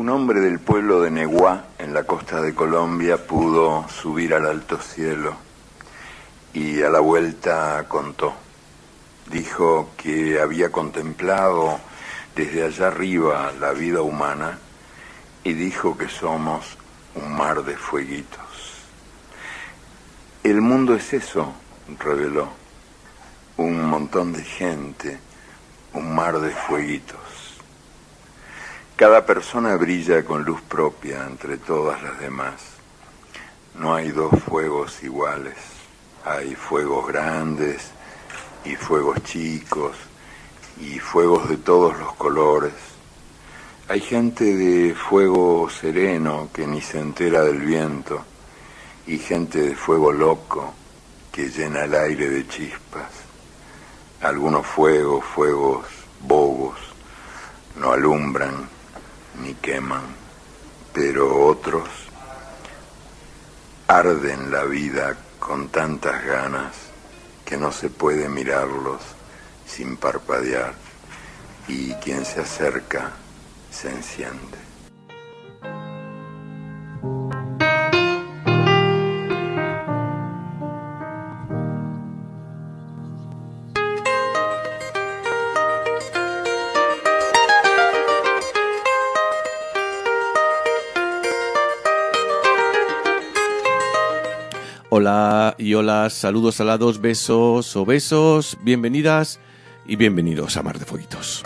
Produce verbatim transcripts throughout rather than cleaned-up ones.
Un hombre del pueblo de Neguá, en la costa de Colombia, pudo subir al alto cielo y a la vuelta contó. Dijo que había contemplado desde allá arriba la vida humana y dijo que somos un mar de fueguitos. El mundo es eso, reveló, un montón de gente, un mar de fueguitos. Cada persona brilla con luz propia entre todas las demás. No hay dos fuegos iguales. Hay fuegos grandes y fuegos chicos y fuegos de todos los colores. Hay gente de fuego sereno que ni se entera del viento y gente de fuego loco que llena el aire de chispas. Algunos fuegos, fuegos bobos, no alumbran ni queman, pero otros arden la vida con tantas ganas que no se puede mirarlos sin parpadear, y quien se acerca se enciende. Hola y hola, saludos alados, besos o besos, bienvenidas y bienvenidos a Mar de Fueguitos.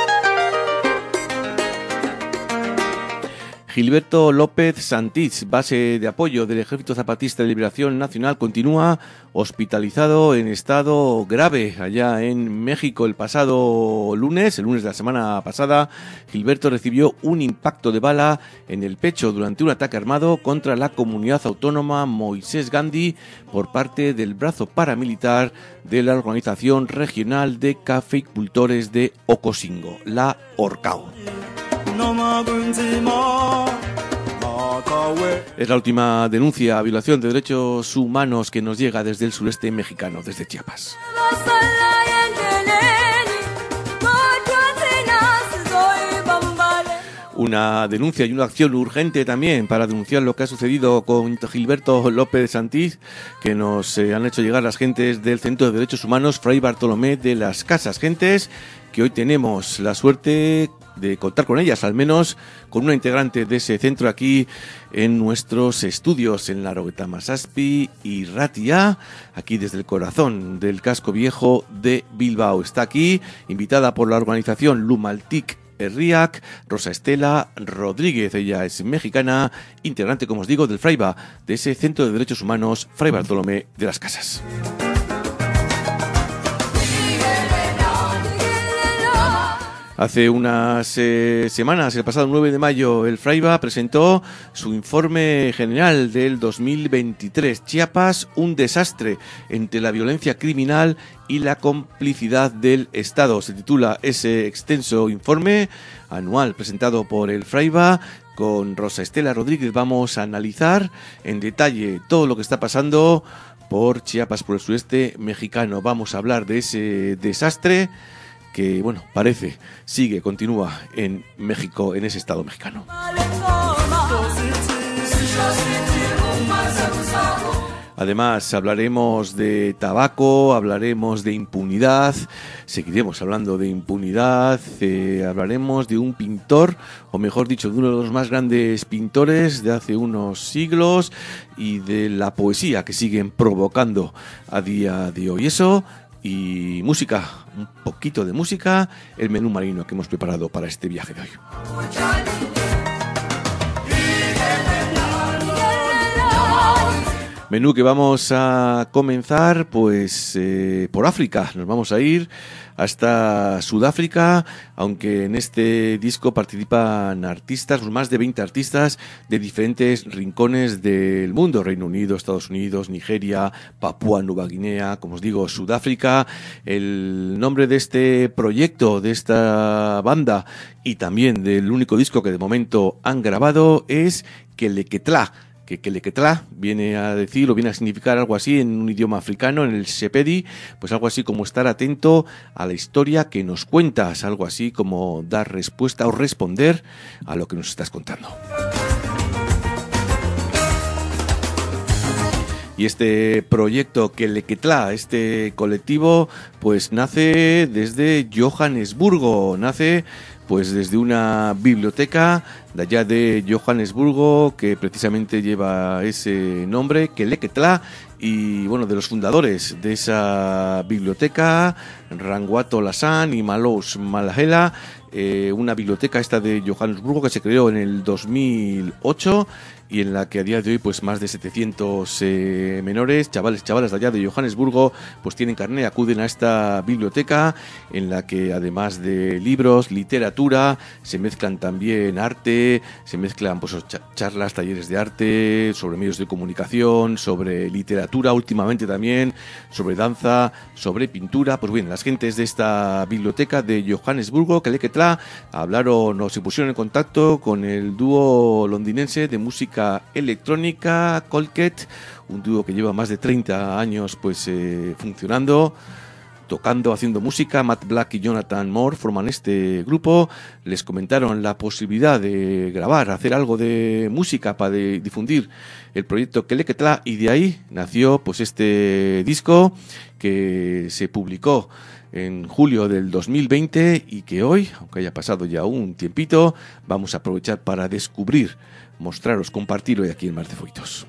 Gilberto López Santiz, base de apoyo del Ejército Zapatista de Liberación Nacional, continúa hospitalizado en estado grave allá en México. El pasado lunes, el lunes de la semana pasada, Gilberto recibió un impacto de bala en el pecho durante un ataque armado contra la comunidad autónoma Moisés Gandhi por parte del brazo paramilitar de la Organización Regional de Cafeicultores de Ocosingo, la ORCAO. Es la última denuncia a violación de derechos humanos que nos llega desde el sureste mexicano, desde Chiapas. Una denuncia y una acción urgente también para denunciar lo que ha sucedido con Gilberto López Santiz, que nos eh, han hecho llegar las gentes del Centro de Derechos Humanos Fray Bartolomé de las Casas. Gentes que hoy tenemos la suerte de contar con ellas, al menos con una integrante de ese centro aquí en nuestros estudios en Laurogeita Hamazazpi y Ratia, aquí desde el corazón del casco viejo de Bilbao. Está aquí, invitada por la organización Lumaltik Herriak, Rosa Estela Rodríguez. Ella es mexicana, integrante, como os digo, del Fraiba, de ese Centro de Derechos Humanos Fray Bartolomé de las Casas. Hace unas eh, semanas, el pasado nueve de mayo, el Fraiba presentó su informe general del dos mil veintitrés. Chiapas, un desastre entre la violencia criminal y la complicidad del Estado. Se titula ese extenso informe anual presentado por el Fraiba. Con Rosa Estela Rodríguez vamos a analizar en detalle todo lo que está pasando por Chiapas, por el sureste mexicano. Vamos a hablar de ese desastre que, bueno, parece, sigue, continúa en México, en ese estado mexicano. Además, hablaremos de tabaco, hablaremos de impunidad, seguiremos hablando de impunidad, eh, hablaremos de un pintor, o mejor dicho, de uno de los más grandes pintores de hace unos siglos y de la poesía que siguen provocando a día de hoy. Eso y música, un poquito de música, el menú marino que hemos preparado para este viaje de hoy. Menú que vamos a comenzar pues eh, por África. Nos vamos a ir hasta Sudáfrica, aunque en este disco participan artistas, más de veinte artistas de diferentes rincones del mundo: Reino Unido, Estados Unidos, Nigeria, Papúa Nueva Guinea, como os digo, Sudáfrica. El nombre de este proyecto, de esta banda y también del único disco que de momento han grabado es Keleketlá. que Kelequetlá viene a decir o viene a significar algo así en un idioma africano, en el Sepedi, pues algo así como estar atento a la historia que nos cuentas, algo así como dar respuesta o responder a lo que nos estás contando. Y este proyecto Kelequetlá, este colectivo, pues nace desde Johannesburgo, nace pues desde una biblioteca de allá de Johannesburgo que precisamente lleva ese nombre, Kelequetlá, y bueno, de los fundadores de esa biblioteca, Rangwato Lassan y Malous Malahela, eh, una biblioteca esta de Johannesburgo que se creó en el dos mil ocho y en la que a día de hoy pues más de setecientos eh, menores, chavales, chavalas de allá de Johannesburgo, pues tienen carné, acuden a esta biblioteca en la que además de libros, literatura, se mezclan también arte, se mezclan pues charlas, talleres de arte, sobre medios de comunicación, sobre literatura últimamente también, sobre danza, sobre pintura. Pues bien, las gentes de esta biblioteca de Johannesburgo, Kelequetlá, hablaron o se pusieron en contacto con el dúo londinense de música electrónica Colket, un dúo que lleva más de treinta años pues eh, funcionando, tocando, haciendo música. Matt Black y Jonathan Moore forman este grupo. Les comentaron la posibilidad de grabar, hacer algo de música para de difundir el proyecto Kelequetlá, y de ahí nació pues este disco que se publicó en julio del dos mil veinte y que hoy, aunque haya pasado ya un tiempito, vamos a aprovechar para descubrir, mostraros, compartir hoy aquí en Mar de Foitos.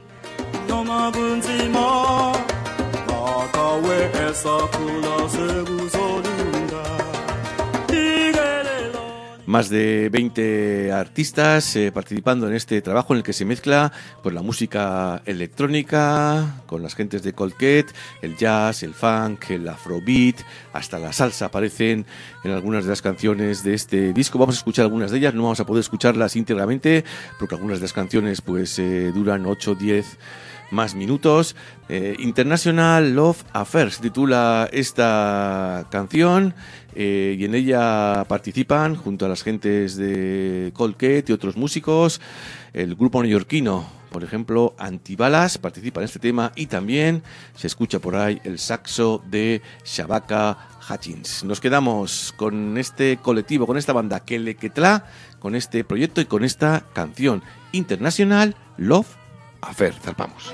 Más de veinte artistas eh, participando en este trabajo en el que se mezcla pues la música electrónica con las gentes de Colket, el jazz, el funk, el afrobeat, hasta la salsa aparecen en algunas de las canciones de este disco. Vamos a escuchar algunas de ellas, no vamos a poder escucharlas íntegramente porque algunas de las canciones pues eh, duran ocho o diez más minutos. eh, International Love Affair se titula esta canción, eh, y en ella participan junto a las gentes de Colket y otros músicos. El grupo neoyorquino, por ejemplo, Antibalas, participa en este tema, y también se escucha por ahí el saxo de Shabaka Hutchins. Nos quedamos con este colectivo, con esta banda Kelequetlá, con este proyecto y con esta canción, International Love Affair. Zarpamos.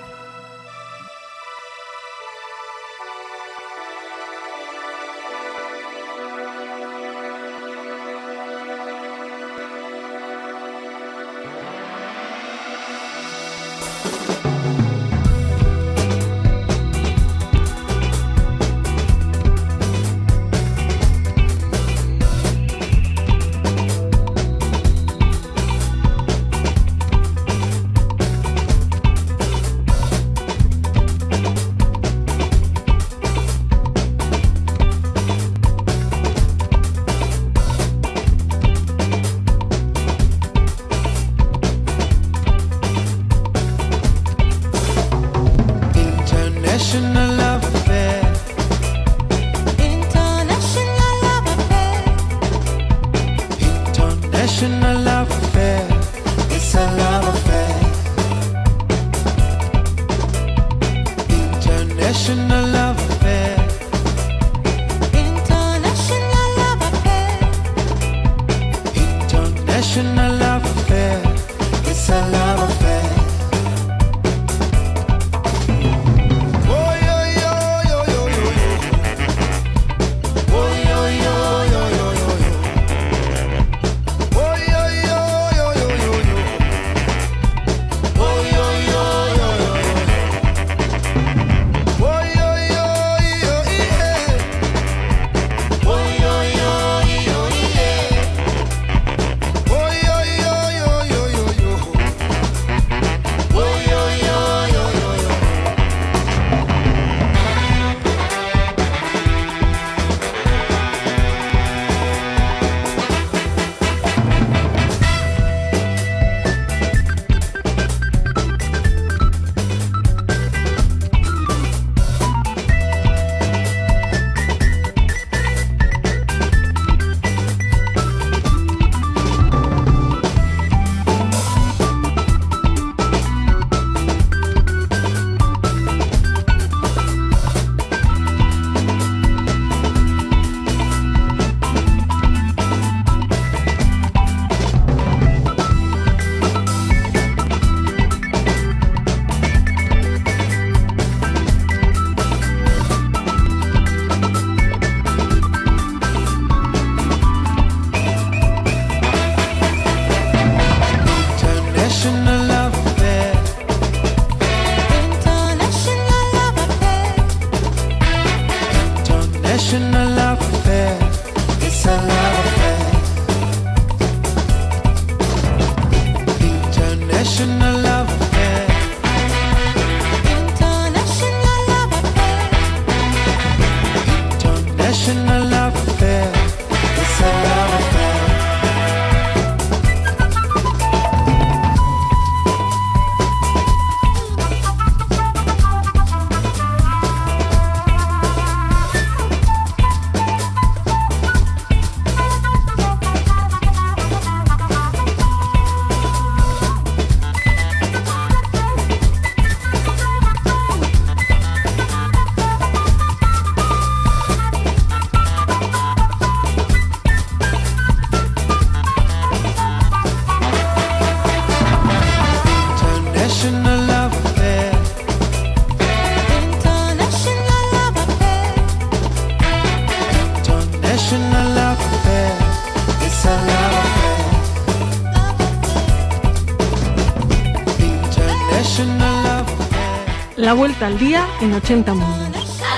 La vuelta al día en ochenta mundos.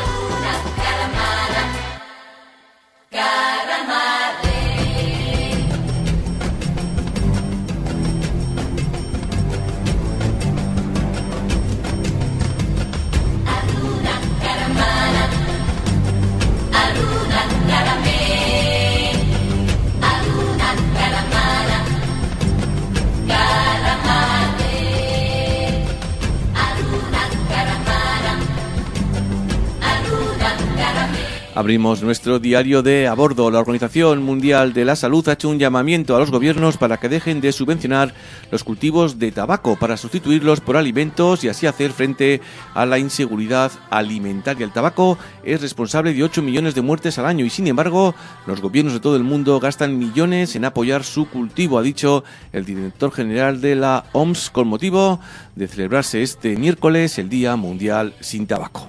Abrimos nuestro diario de a bordo. La Organización Mundial de la Salud ha hecho un llamamiento a los gobiernos para que dejen de subvencionar los cultivos de tabaco para sustituirlos por alimentos y así hacer frente a la inseguridad alimentaria. El tabaco es responsable de ocho millones de muertes al año y, sin embargo, los gobiernos de todo el mundo gastan millones en apoyar su cultivo, ha dicho el director general de la O M S con motivo de celebrarse este miércoles el Día Mundial sin Tabaco.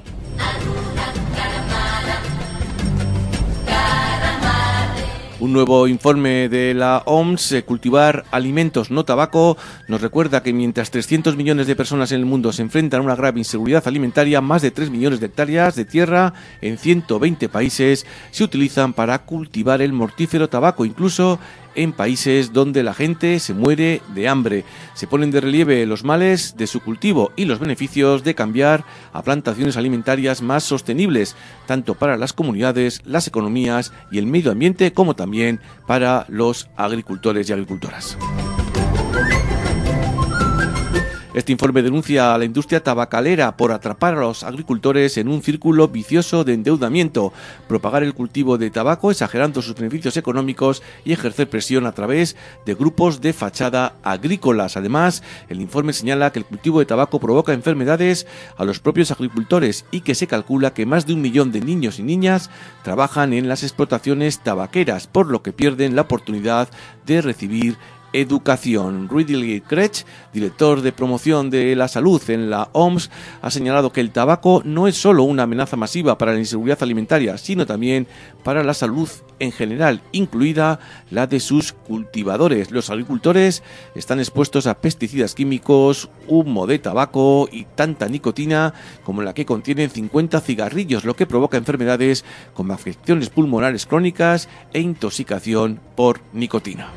Un nuevo informe de la O M S, Cultivar alimentos no tabaco, nos recuerda que mientras trescientos millones de personas en el mundo se enfrentan a una grave inseguridad alimentaria, más de tres millones de hectáreas de tierra en ciento veinte países se utilizan para cultivar el mortífero tabaco, incluso en países donde la gente se muere de hambre. Se ponen de relieve los males de su cultivo y los beneficios de cambiar a plantaciones alimentarias más sostenibles, tanto para las comunidades, las economías y el medio ambiente, como también para los agricultores y agricultoras. Este informe denuncia a la industria tabacalera por atrapar a los agricultores en un círculo vicioso de endeudamiento, propagar el cultivo de tabaco exagerando sus beneficios económicos y ejercer presión a través de grupos de fachada agrícolas. Además, el informe señala que el cultivo de tabaco provoca enfermedades a los propios agricultores y que se calcula que más de un millón de niños y niñas trabajan en las explotaciones tabaqueras, por lo que pierden la oportunidad de recibir educación. Rudy Kretsch, director de promoción de la salud en la O M S, ha señalado que el tabaco no es solo una amenaza masiva para la inseguridad alimentaria, sino también para la salud en general, incluida la de sus cultivadores. Los agricultores están expuestos a pesticidas químicos, humo de tabaco y tanta nicotina como la que contienen cincuenta cigarrillos, lo que provoca enfermedades como afecciones pulmonares crónicas e intoxicación por nicotina.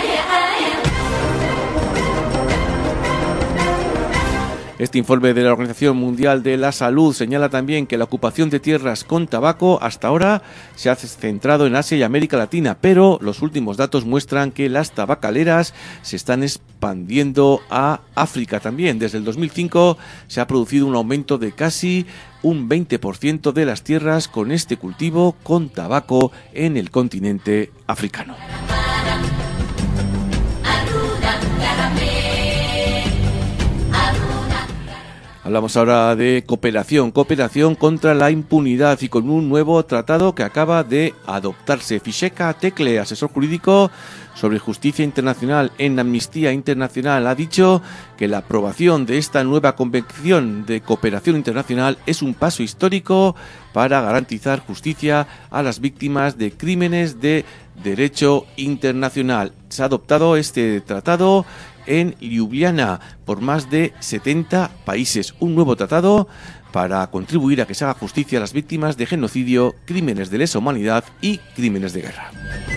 Este informe de la Organización Mundial de la Salud señala también que la ocupación de tierras con tabaco hasta ahora se ha centrado en Asia y América Latina, pero los últimos datos muestran que las tabacaleras se están expandiendo a África también. Desde el dos mil cinco se ha producido un aumento de casi un veinte por ciento de las tierras con este cultivo con tabaco en el continente africano. Hablamos ahora de cooperación, cooperación contra la impunidad y con un nuevo tratado que acaba de adoptarse. Fisheka Tekle, asesor jurídico sobre justicia internacional en Amnistía Internacional, ha dicho que la aprobación de esta nueva convención de cooperación internacional es un paso histórico para garantizar justicia a las víctimas de crímenes de derecho internacional. Se ha adoptado este tratado en Ljubljana por más de setenta países. Un nuevo tratado para contribuir a que se haga justicia a las víctimas de genocidio, crímenes de lesa humanidad y crímenes de guerra.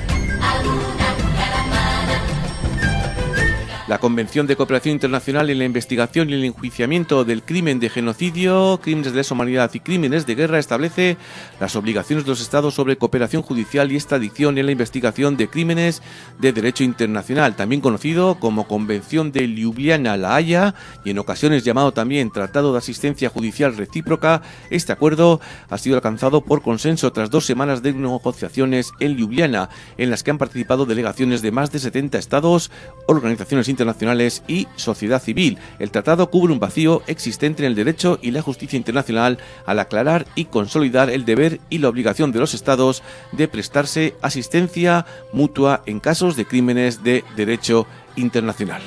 La Convención de Cooperación Internacional en la Investigación y el Enjuiciamiento del Crimen de Genocidio, Crímenes de Lesa Humanidad y Crímenes de Guerra establece las obligaciones de los Estados sobre cooperación judicial y extradición en la investigación de crímenes de derecho internacional, también conocido como Convención de Ljubljana, La Haya, y en ocasiones llamado también Tratado de Asistencia Judicial Recíproca. Este acuerdo ha sido alcanzado por consenso tras dos semanas de negociaciones en Ljubljana, en las que han participado delegaciones de más de setenta estados, organizaciones internacionales internacionales y sociedad civil. El tratado cubre un vacío existente en el derecho y la justicia internacional al aclarar y consolidar el deber y la obligación de los estados de prestarse asistencia mutua en casos de crímenes de derecho internacional.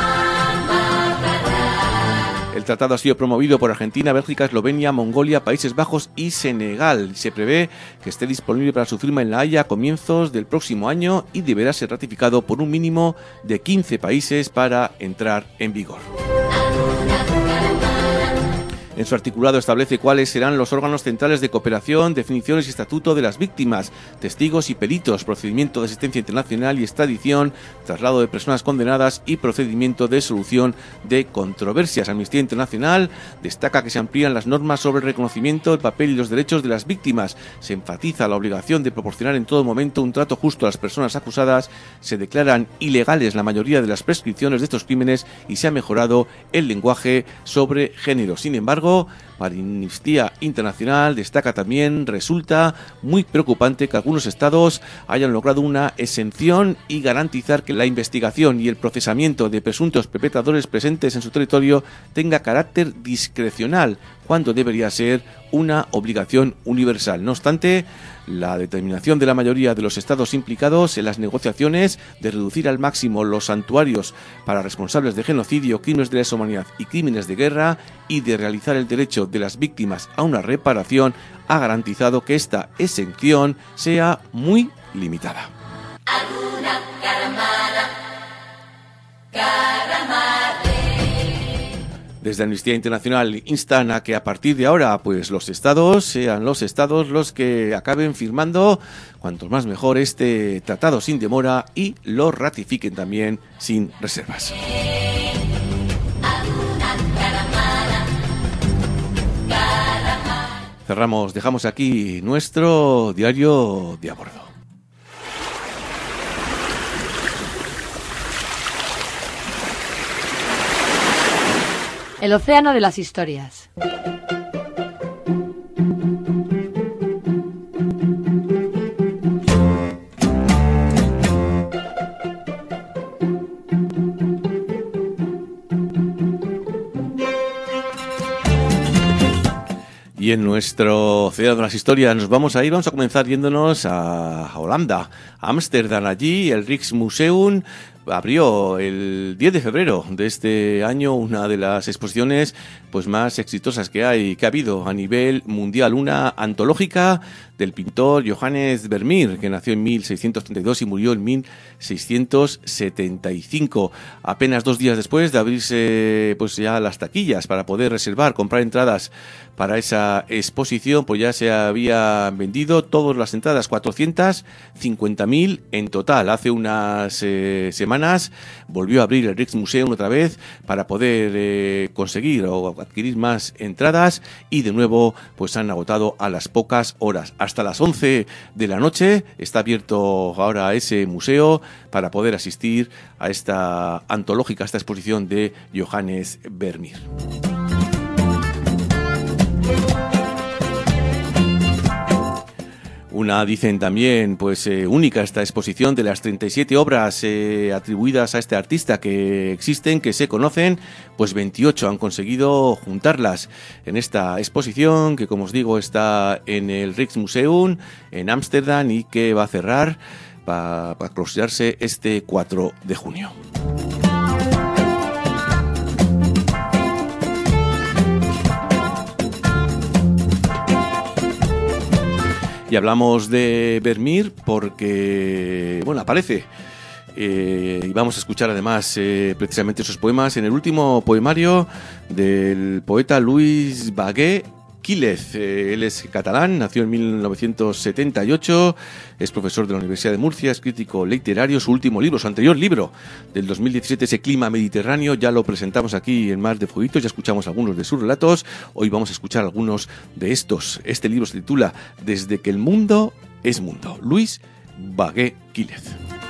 El tratado ha sido promovido por Argentina, Bélgica, Eslovenia, Mongolia, Países Bajos y Senegal. Se prevé que esté disponible para su firma en La Haya a comienzos del próximo año y deberá ser ratificado por un mínimo de quince países para entrar en vigor. En su articulado establece cuáles serán los órganos centrales de cooperación, definiciones y estatuto de las víctimas, testigos y peritos, procedimiento de asistencia internacional y extradición, traslado de personas condenadas y procedimiento de solución de controversias. Amnistía Internacional destaca que se amplían las normas sobre el reconocimiento, el papel y los derechos de las víctimas. Se enfatiza la obligación de proporcionar en todo momento un trato justo a las personas acusadas. Se declaran ilegales la mayoría de las prescripciones de estos crímenes y se ha mejorado el lenguaje sobre género. Sin embargo, para Amnistía Internacional destaca también, resulta muy preocupante que algunos estados hayan logrado una exención y garantizar que la investigación y el procesamiento de presuntos perpetradores presentes en su territorio tenga carácter discrecional, cuando debería ser una obligación universal. No obstante, la determinación de la mayoría de los estados implicados en las negociaciones de reducir al máximo los santuarios para responsables de genocidio, crímenes de lesa humanidad y crímenes de guerra y de realizar el derecho de las víctimas a una reparación ha garantizado que esta exención sea muy limitada. Alguna caramara, caramare. Desde Amnistía Internacional instan a que a partir de ahora pues los estados sean los estados los que acaben firmando, cuanto más mejor, este tratado sin demora y lo ratifiquen también sin reservas. Cerramos, dejamos aquí nuestro diario de a bordo. El océano de las historias. Y en nuestro océano de las historias nos vamos a ir, vamos a comenzar yéndonos a Holanda, a Ámsterdam. Allí el Rijksmuseum abrió el diez de febrero de este año una de las exposiciones pues más exitosas que hay, que ha habido a nivel mundial, una antológica del pintor Johannes Vermeer, que nació en mil seiscientos treinta y dos y murió en mil seiscientos setenta y cinco. Apenas dos días después de abrirse pues ya las taquillas para poder reservar, comprar entradas para esa exposición, pues ya se habían vendido todas las entradas, cuatrocientas cincuenta mil en total. Hace unas eh, semanas volvió a abrir el Rijksmuseum otra vez para poder eh, conseguir o adquirir más entradas y de nuevo pues han agotado a las pocas horas. Hasta las once de la noche está abierto ahora ese museo para poder asistir a esta antológica, a esta exposición de Johannes Vermeer. Una, dicen también, pues eh, única esta exposición. De las treinta y siete obras eh, atribuidas a este artista que existen, que se conocen, pues veintiocho han conseguido juntarlas en esta exposición, que como os digo está en el Rijksmuseum en Ámsterdam y que va a cerrar para pa closearse este cuatro de junio. Y hablamos de Vermeer porque, bueno, aparece. Eh, y vamos a escuchar además eh, precisamente esos poemas en el último poemario del poeta Luis Bagué Quílez. Eh, él es catalán, nació en mil novecientos setenta y ocho, es profesor de la Universidad de Murcia, es crítico literario. Su último libro, su anterior libro del dos mil diecisiete, ese Clima Mediterráneo, ya lo presentamos aquí en Mar de Fueguitos, ya escuchamos algunos de sus relatos. Hoy vamos a escuchar algunos de estos. Este libro se titula Desde que el mundo es mundo. Luis Bagué Quílez.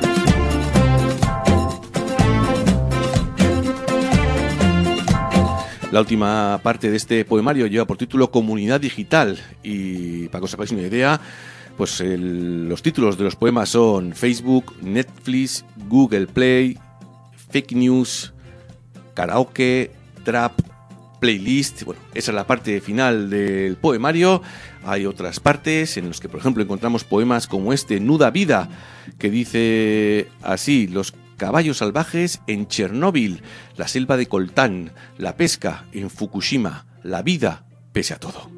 La última parte de este poemario lleva por título Comunidad Digital y, para que os hagáis una idea, pues el, los títulos de los poemas son Facebook, Netflix, Google Play, Fake News, Karaoke, Trap, Playlist. Bueno, esa es la parte final del poemario. Hay otras partes en las que, por ejemplo, encontramos poemas como este, Nuda Vida, que dice así: los caballos salvajes en Chernóbil, la selva de Coltán, la pesca en Fukushima, la vida pese a todo.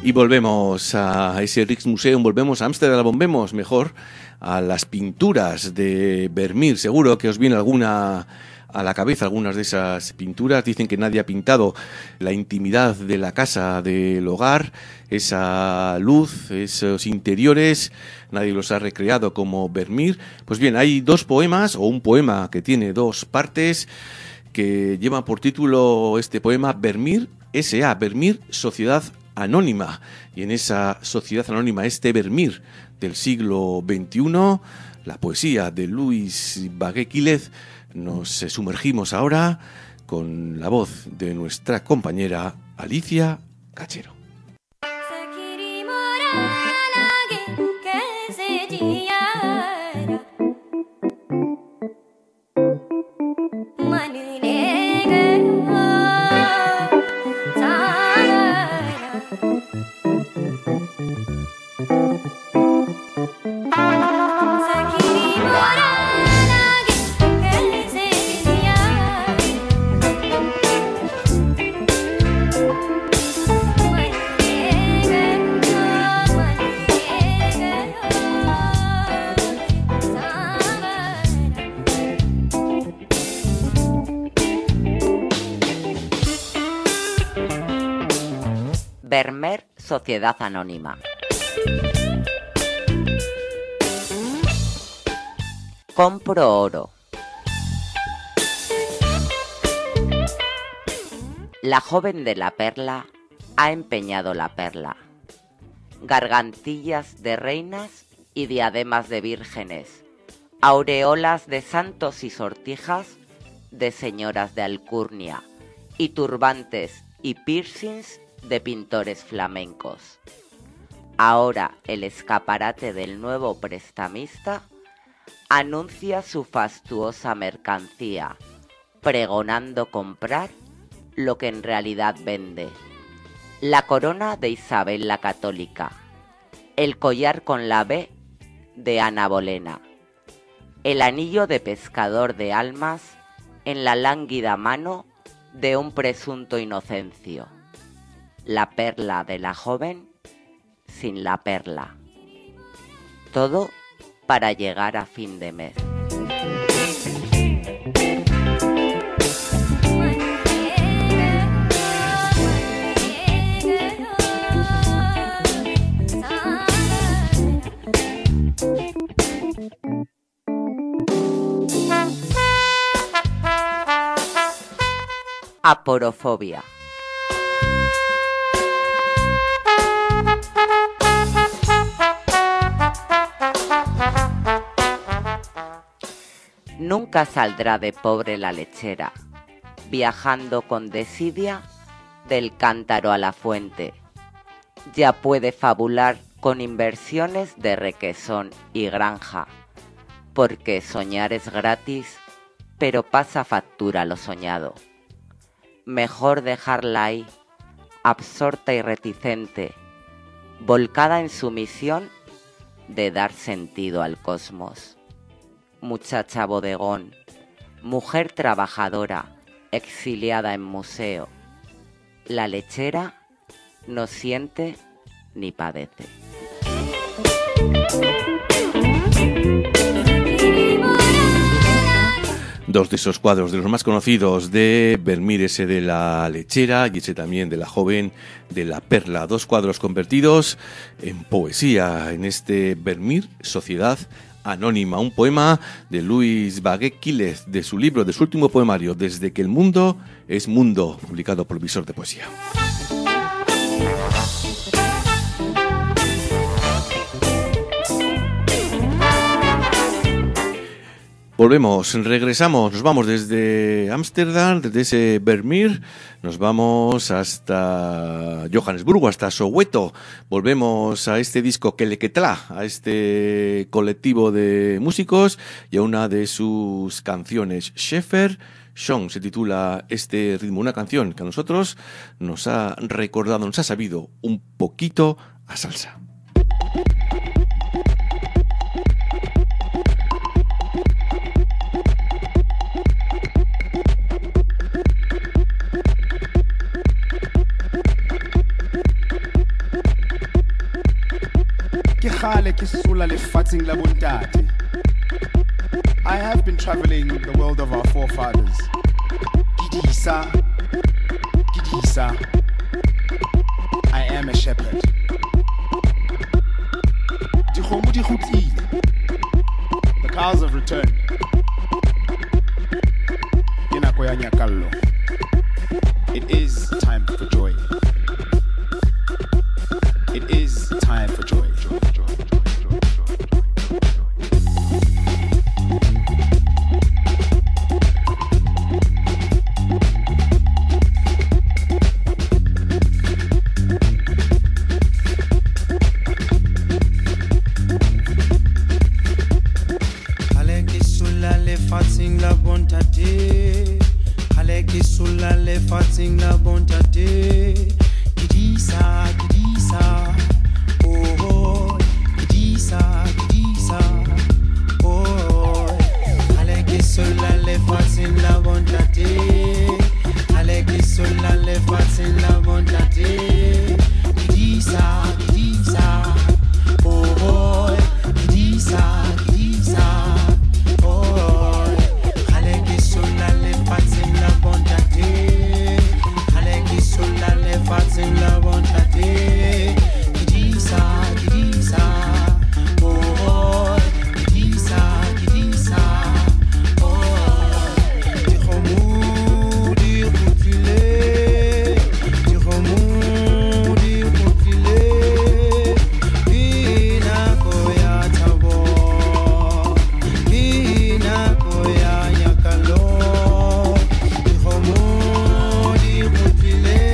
Y volvemos a ese Rijksmuseum, volvemos a Ámsterdam, volvemos mejor a las pinturas de Vermeer. Seguro que os viene alguna a la cabeza, algunas de esas pinturas. Dicen que nadie ha pintado la intimidad de la casa, del hogar, esa luz, esos interiores, nadie los ha recreado como Vermeer. Pues bien, hay dos poemas, o un poema que tiene dos partes, que lleva por título este poema Vermeer S A, Vermeer Sociedad Anónima. Y en esa sociedad anónima, este Vermeer del siglo veintiuno, la poesía de Louis Bagué-Quilez, nos sumergimos ahora con la voz de nuestra compañera Alicia Cachero. Vermeer Sociedad Anónima. Compro oro. La joven de la perla ha empeñado la perla. Gargantillas de reinas y diademas de vírgenes, aureolas de santos y sortijas de señoras de alcurnia, y turbantes y piercings de pintores flamencos. Ahora el escaparate del nuevo prestamista anuncia su fastuosa mercancía, pregonando comprar lo que en realidad vende. La corona de Isabel la Católica, el collar con la B de Ana Bolena, el anillo de pescador de almas en la lánguida mano de un presunto Inocencio, la perla de la joven sin la perla. Todo para llegar a fin de mes. Aporofobia. Nunca saldrá de pobre la lechera, viajando con desidia del cántaro a la fuente. Ya puede fabular con inversiones de requesón y granja, porque soñar es gratis, pero pasa factura lo soñado. Mejor dejarla ahí, absorta y reticente, volcada en su misión de dar sentido al cosmos. Muchacha bodegón, mujer trabajadora, exiliada en museo, la lechera no siente ni padece. Dos de esos cuadros, de los más conocidos de Vermeer, ese de la lechera y ese también de la joven de la perla. Dos cuadros convertidos en poesía en este Vermeer Sociedad Anónima, un poema de Louis Bagué-Quilez, de su libro, de su último poemario, Desde que el mundo es mundo, publicado por Visor de Poesía. Volvemos, regresamos, nos vamos desde Ámsterdam, desde ese Vermeer, nos vamos hasta Johannesburgo, hasta Soweto, volvemos a este disco Keleketlá, a este colectivo de músicos y a una de sus canciones, Shefer Song, se titula este ritmo, una canción que a nosotros nos ha recordado, nos ha sabido un poquito a salsa. I have been traveling the world of our forefathers. Gidisa, Gidisa, I am a shepherd. The cows have returned. It is time for joy. It is time for joy. Joy, joy, joy, joy, joy, Fatsing la bontate, Aleki sulla le fatsing la bontate, Gidisa, Gidisa, oh, oh, Gidisa, Gidisa, oh, Aleki sulla le fatsing la bontate, Aleki sulla le fatsing la bontate, Gidisa, Gidisa, oh, oh, Gidisa, Gidisa. Fatsing la bontate, Gidisa, Gidisa, oh, oh, Gidisa, Gidisa, oh, Diromou, Dirokile, Diromou, Dirokile, Ina koya tabo, Ina koya yakalo, Diromou, Dirokile.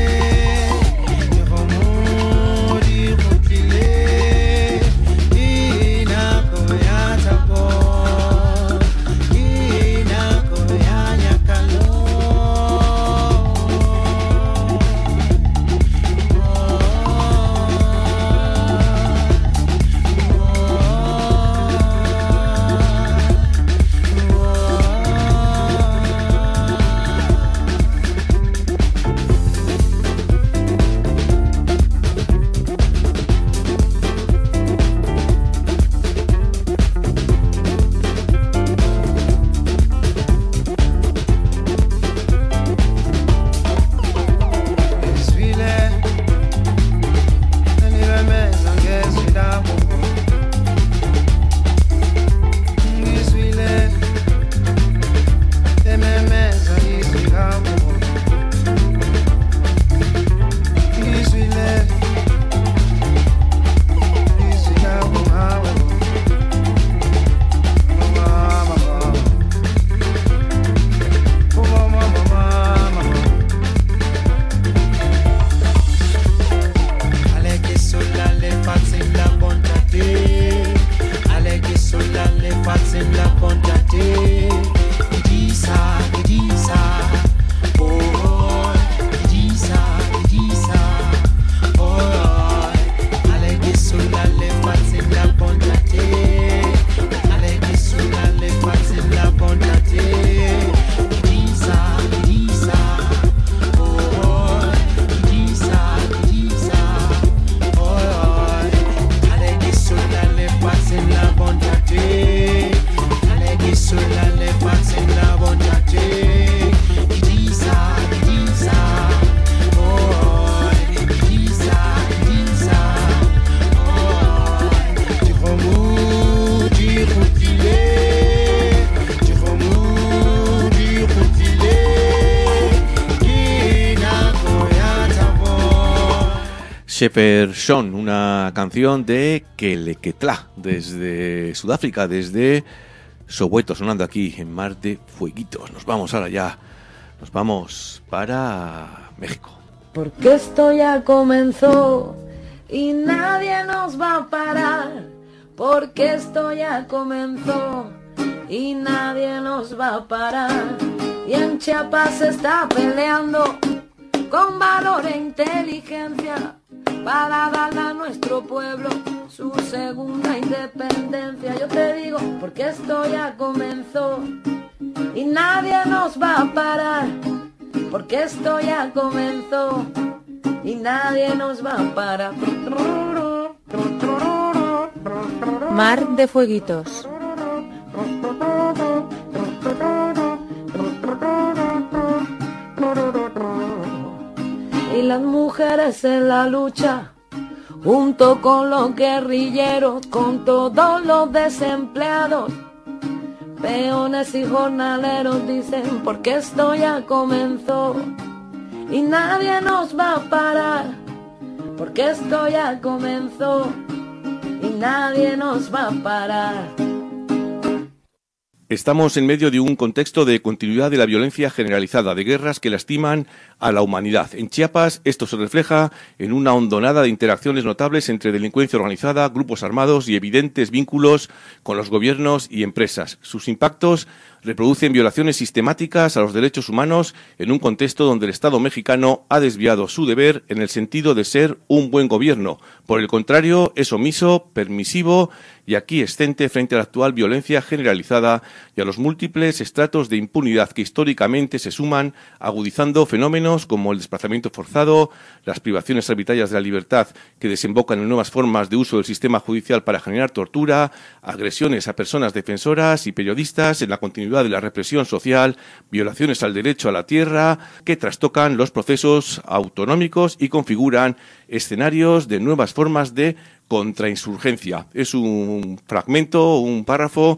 Shepherd Song, una canción de Kelequetlá, desde Sudáfrica, desde Soweto, sonando aquí en Mar de Fueguitos. Nos vamos ahora ya, nos vamos para México. Porque esto ya comenzó y nadie nos va a parar. Porque esto ya comenzó y nadie nos va a parar. Y en Chiapas se está peleando con valor e inteligencia para darle a nuestro pueblo su segunda independencia. Yo te digo, porque esto ya comenzó y nadie nos va a parar. Porque esto ya comenzó y nadie nos va a parar. Mar de fueguitos. Y las mujeres en la lucha, junto con los guerrilleros, con todos los desempleados, peones y jornaleros, dicen porque esto ya comenzó y nadie nos va a parar, porque esto ya comenzó y nadie nos va a parar. Estamos en medio de un contexto de continuidad de la violencia generalizada, de guerras que lastiman a la humanidad. En Chiapas esto se refleja en una hondonada de interacciones notables entre delincuencia organizada, grupos armados y evidentes vínculos con los gobiernos y empresas. Sus impactos reproducen violaciones sistemáticas a los derechos humanos en un contexto donde el Estado mexicano ha desviado su deber en el sentido de ser un buen gobierno. Por el contrario, es omiso, permisivo y aquiescente frente a la actual violencia generalizada y a los múltiples estratos de impunidad que históricamente se suman, agudizando fenómenos como el desplazamiento forzado, las privaciones arbitrarias de la libertad que desembocan en nuevas formas de uso del sistema judicial para generar tortura, agresiones a personas defensoras y periodistas en la continuidad de la represión social, violaciones al derecho a la tierra que trastocan los procesos autonómicos y configuran escenarios de nuevas formas de contrainsurgencia. Es un fragmento, un párrafo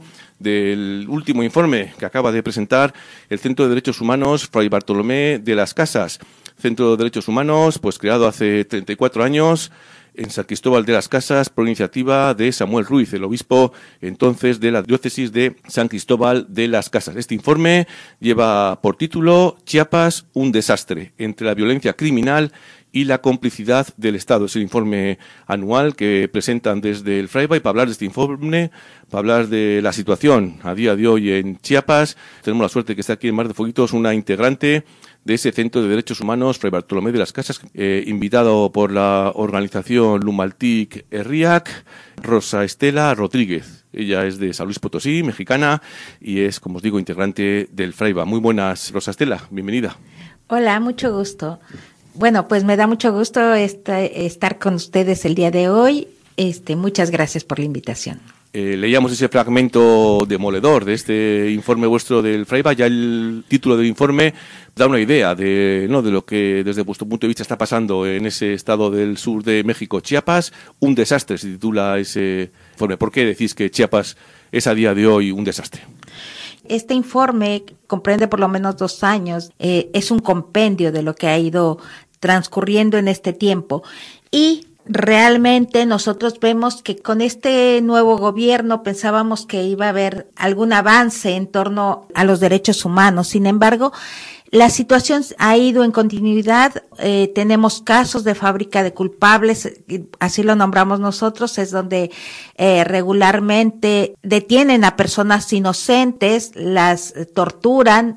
del último informe que acaba de presentar el Centro de Derechos Humanos Fray Bartolomé de las Casas. Centro de Derechos Humanos, pues creado hace treinta y cuatro años en San Cristóbal de las Casas por iniciativa de Samuel Ruiz, el obispo entonces de la diócesis de San Cristóbal de las Casas. Este informe lleva por título Chiapas, un desastre, entre la violencia criminal y la complicidad del Estado. Es el informe anual que presentan desde el Fraiba, y para hablar de este informe, para hablar de la situación a día de hoy en Chiapas, tenemos la suerte de que está aquí en Mar de Fueguitos una integrante de ese Centro de Derechos Humanos Fray Bartolomé de las Casas, eh, invitado por la organización Lumaltic Herriak, Rosa Estela Rodríguez. Ella es de San Luis Potosí, mexicana, y es, como os digo, integrante del Fraiba. Muy buenas, Rosa Estela, bienvenida. Hola, mucho gusto. Bueno, pues me da mucho gusto esta, estar con ustedes el día de hoy. Este, muchas gracias por la invitación. Eh, leíamos ese fragmento demoledor de este informe vuestro del Fraiba. Ya el título del informe da una idea de, ¿no?, de lo que desde vuestro punto de vista está pasando en ese estado del sur de México, Chiapas. Un desastre se titula ese informe. ¿Por qué decís que Chiapas es a día de hoy un desastre? Este informe comprende por lo menos dos años, eh, es un compendio de lo que ha ido transcurriendo en este tiempo, y realmente nosotros vemos que con este nuevo gobierno pensábamos que iba a haber algún avance en torno a los derechos humanos. Sin embargo, la situación ha ido en continuidad. Eh, tenemos casos de fábrica de culpables, así lo nombramos nosotros, es donde eh, regularmente detienen a personas inocentes, las torturan,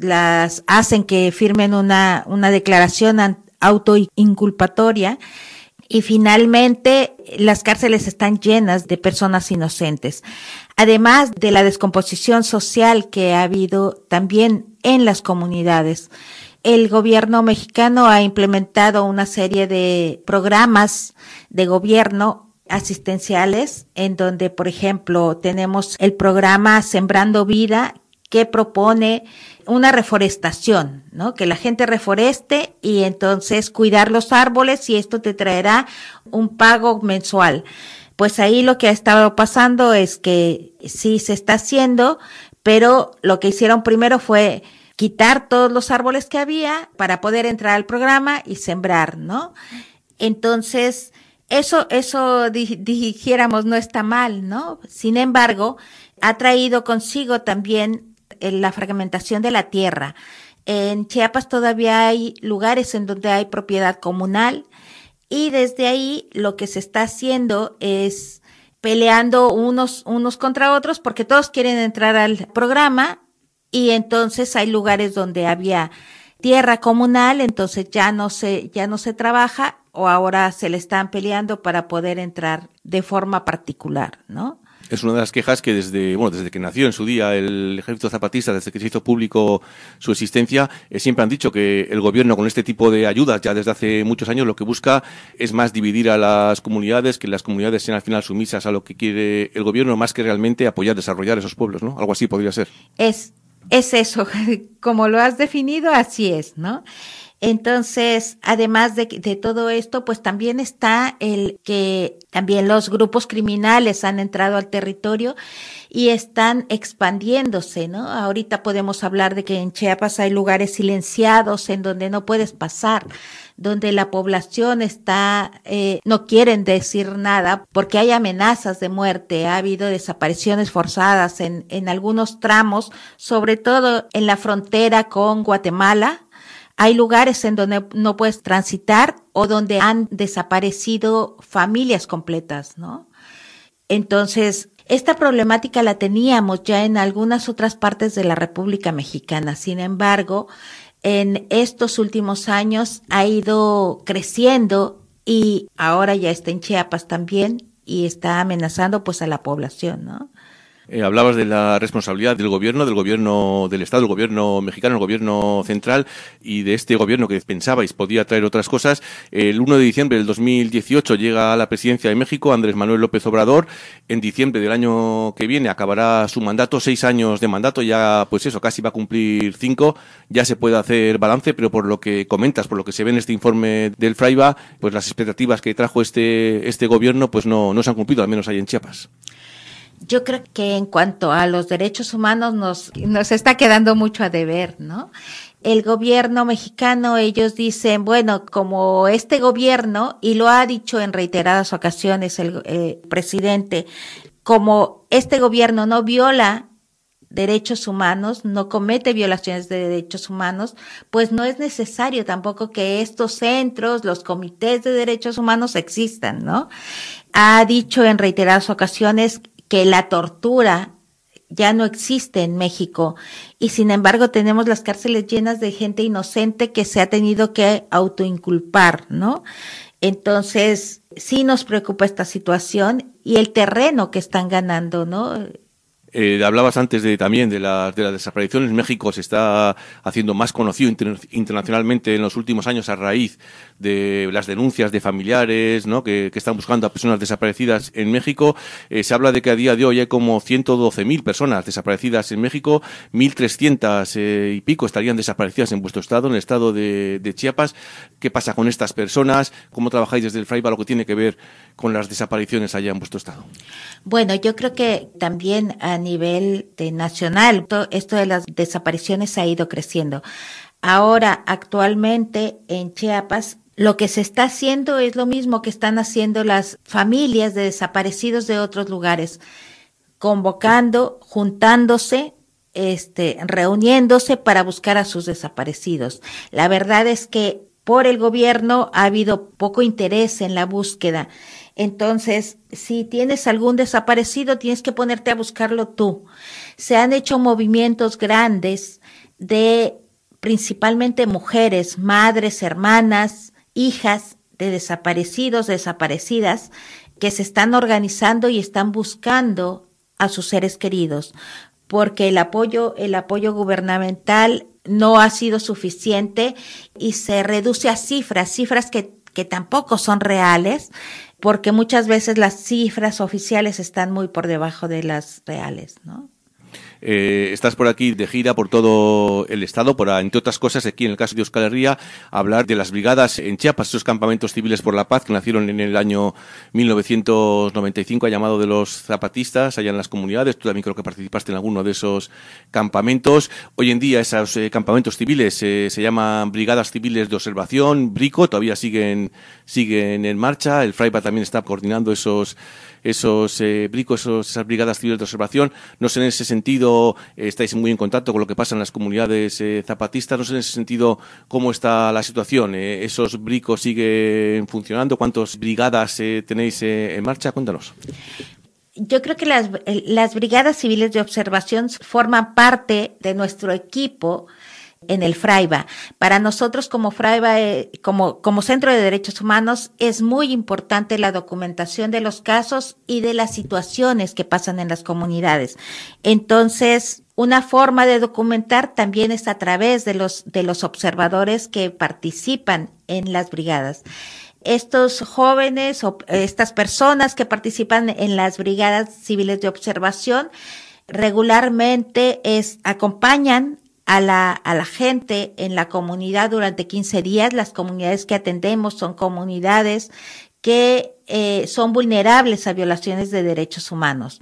las hacen que firmen una, una declaración autoinculpatoria, y finalmente las cárceles están llenas de personas inocentes. Además de la descomposición social que ha habido también en las comunidades, el gobierno mexicano ha implementado una serie de programas de gobierno asistenciales, en donde, por ejemplo, tenemos el programa Sembrando Vida, que propone una reforestación, ¿no? Que la gente reforeste y entonces cuidar los árboles, y esto te traerá un pago mensual. Pues ahí lo que ha estado pasando es que sí se está haciendo, pero lo que hicieron primero fue quitar todos los árboles que había para poder entrar al programa y sembrar, ¿no? Entonces, eso, eso dijéramos no está mal, ¿no? Sin embargo, ha traído consigo también la fragmentación de la tierra. En Chiapas todavía hay lugares en donde hay propiedad comunal, y desde ahí lo que se está haciendo es peleando unos, unos contra otros, porque todos quieren entrar al programa, y entonces hay lugares donde había tierra comunal, entonces ya no se, ya no se trabaja, o ahora se le están peleando para poder entrar de forma particular, ¿no? Es una de las quejas que desde bueno desde que nació en su día el Ejército Zapatista, desde que se hizo público su existencia, eh, siempre han dicho que el gobierno con este tipo de ayudas, ya desde hace muchos años, lo que busca es más dividir a las comunidades, que las comunidades sean al final sumisas a lo que quiere el gobierno, más que realmente apoyar, desarrollar esos pueblos, ¿no? Algo así podría ser. Es, es eso, como lo has definido, así es, ¿no? Entonces, además de, de todo esto, pues también está el que también los grupos criminales han entrado al territorio y están expandiéndose, ¿no? Ahorita podemos hablar de que en Chiapas hay lugares silenciados en donde no puedes pasar, donde la población está, eh, no quieren decir nada porque hay amenazas de muerte, ha habido desapariciones forzadas en, en algunos tramos, sobre todo en la frontera con Guatemala. Hay lugares en donde no puedes transitar o donde han desaparecido familias completas, ¿no? Entonces, esta problemática la teníamos ya en algunas otras partes de la República Mexicana. Sin embargo, en estos últimos años ha ido creciendo y ahora ya está en Chiapas también y está amenazando pues a la población, ¿no? Eh, hablabas de la responsabilidad del gobierno, del gobierno del Estado, del gobierno mexicano, el gobierno central y de este gobierno que pensabais podía traer otras cosas. El uno de diciembre del dos mil dieciocho llega a la presidencia de México Andrés Manuel López Obrador. En diciembre del año que viene acabará su mandato, seis años de mandato, ya pues eso, casi va a cumplir cinco. Ya se puede hacer balance, pero por lo que comentas, por lo que se ve en este informe del Fraiba, pues las expectativas que trajo este este gobierno pues no, no se han cumplido, al menos ahí en Chiapas. Yo creo que en cuanto a los derechos humanos nos, nos está quedando mucho a deber, ¿no? El gobierno mexicano, ellos dicen, bueno, como este gobierno, y lo ha dicho en reiteradas ocasiones el eh, presidente, como este gobierno no viola derechos humanos, no comete violaciones de derechos humanos, pues no es necesario tampoco que estos centros, los comités de derechos humanos existan, ¿no? Ha dicho en reiteradas ocasiones que la tortura ya no existe en México y sin embargo tenemos las cárceles llenas de gente inocente que se ha tenido que autoinculpar, ¿no? Entonces, sí nos preocupa esta situación y el terreno que están ganando, ¿no? Eh, hablabas antes de también de, la, de las desapariciones. México se está haciendo más conocido inter, internacionalmente en los últimos años a raíz de las denuncias de familiares, ¿no? que, que están buscando a personas desaparecidas en México. Eh, se habla de que a día de hoy hay como ciento doce mil personas desaparecidas en México, mil trescientas eh, y pico estarían desaparecidas en vuestro estado, en el estado de, de Chiapas. ¿Qué pasa con estas personas? ¿Cómo trabajáis desde el Fraiba lo que tiene que ver con las desapariciones allá en vuestro estado? Bueno, yo creo que también a nivel de nacional, todo esto de las desapariciones ha ido creciendo. Ahora, actualmente en Chiapas, lo que se está haciendo es lo mismo que están haciendo las familias de desaparecidos de otros lugares, convocando, juntándose, este, reuniéndose para buscar a sus desaparecidos. La verdad es que por el gobierno ha habido poco interés en la búsqueda. Entonces, si tienes algún desaparecido, tienes que ponerte a buscarlo tú. Se han hecho movimientos grandes de principalmente mujeres, madres, hermanas, hijas de desaparecidos, desaparecidas, que se están organizando y están buscando a sus seres queridos, porque el apoyo, el apoyo gubernamental no ha sido suficiente y se reduce a cifras, cifras que, que tampoco son reales, porque muchas veces las cifras oficiales están muy por debajo de las reales, ¿no? Eh, estás por aquí de gira por todo el estado, para, entre otras cosas, aquí en el caso de Euskal Herria, hablar de las brigadas en Chiapas, esos campamentos civiles por la paz que nacieron en el año mil novecientos noventa y cinco, a llamado de los zapatistas, allá en las comunidades. Tú también creo que participaste en alguno de esos campamentos. Hoy en día esos eh, campamentos civiles eh, se llaman brigadas civiles de observación, BRICO, todavía siguen, siguen en marcha. El Fraiba también está coordinando esos esos eh, bricos, esos, esas brigadas civiles de observación. No sé, en ese sentido, eh, estáis muy en contacto con lo que pasa en las comunidades eh, zapatistas. No sé, en ese sentido, cómo está la situación. Eh, ¿Esos bricos siguen funcionando? ¿Cuántas brigadas eh, tenéis eh, en marcha? Cuéntanos. Yo creo que las, las brigadas civiles de observación forman parte de nuestro equipo en el Fraiba. Para nosotros como Fraiba, eh, como, como Centro de Derechos Humanos, es muy importante la documentación de los casos y de las situaciones que pasan en las comunidades. Entonces, una forma de documentar también es a través de los, de los observadores que participan en las brigadas. Estos jóvenes o estas personas que participan en las brigadas civiles de observación regularmente es, acompañan a la, a la gente en la comunidad durante quince días. Las comunidades que atendemos son comunidades que eh, son vulnerables a violaciones de derechos humanos.